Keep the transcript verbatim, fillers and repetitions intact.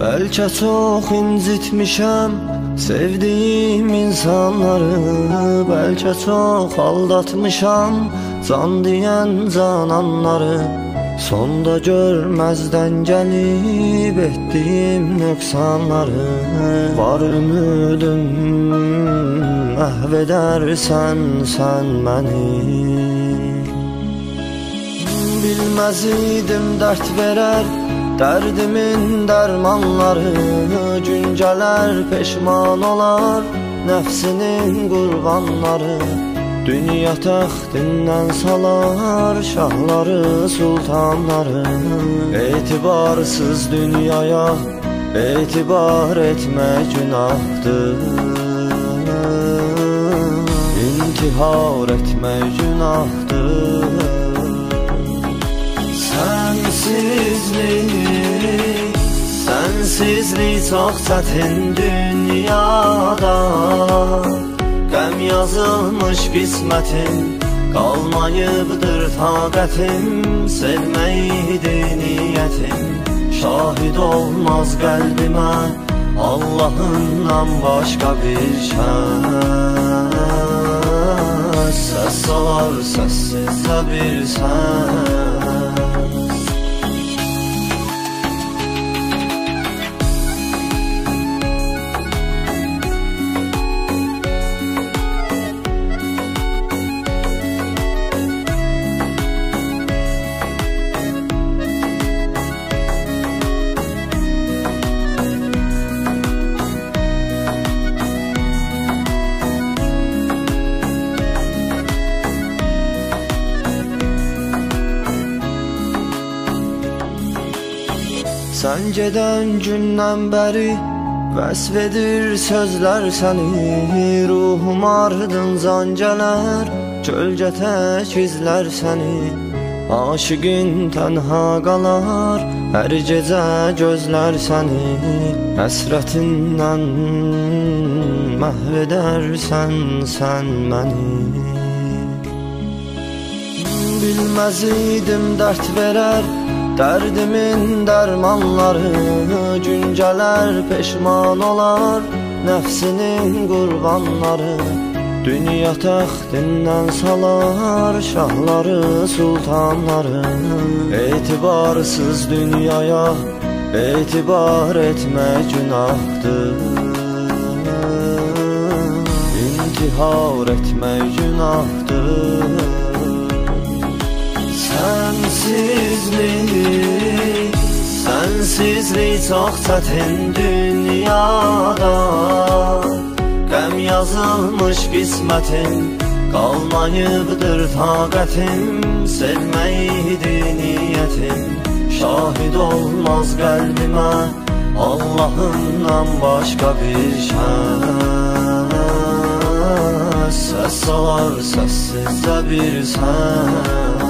Bəlkə çox incitmişəm sevdiyim insanları, bəlkə çox aldatmışam can deyən cananları. Sonda görməzdən gəlib etdiyim nöqsanları, var ümidüm məhv edərsən sən məni. Bilməz idim dərd verər dərdimin dərmanları, gün gələr peşman olar nəfsinin qurbanları. Dünya təxtindən salar şahları, sultanları. Etibarsız dünyaya etibar etmək günahdır, intihar etmək günahdır. Sensizlik, sensizlik çox çətin dünyada. Qəm yazılmış qismətim, qalmayıbdır taqətim. Sevməkdir niyyətim, şahid olmaz qəlbimə Allahından başqa bir kəs. Səs salar səssizcə bir səs. Sən gedən gündən bəri vəsf edir sözlər səni. Ruhum ardıncan gələr, kölgə tək izlər səni. Aşiqin tənha qalar, hər gecə gözlər səni. Həsrətindən məhv edərsən sən məni. Bilməz idim dərd verər dərdimin dərmanları, gün gələr peşman olar nəfsinin qurbanları. Dünya təxtindən salar şahları, sultanları. Etibarsız dünyaya etibar etmək günahdır, intihar etmək günahdır. Sensizlik, sensizlik çox çətin dünyada. Qəm yazılmış qismətim, qalmayıbdır taqətim. Sevməkdir niyyətim, şahid olmaz qəlbimə Allahından başqa bir kəs. Səs salar səssizcə bir səs.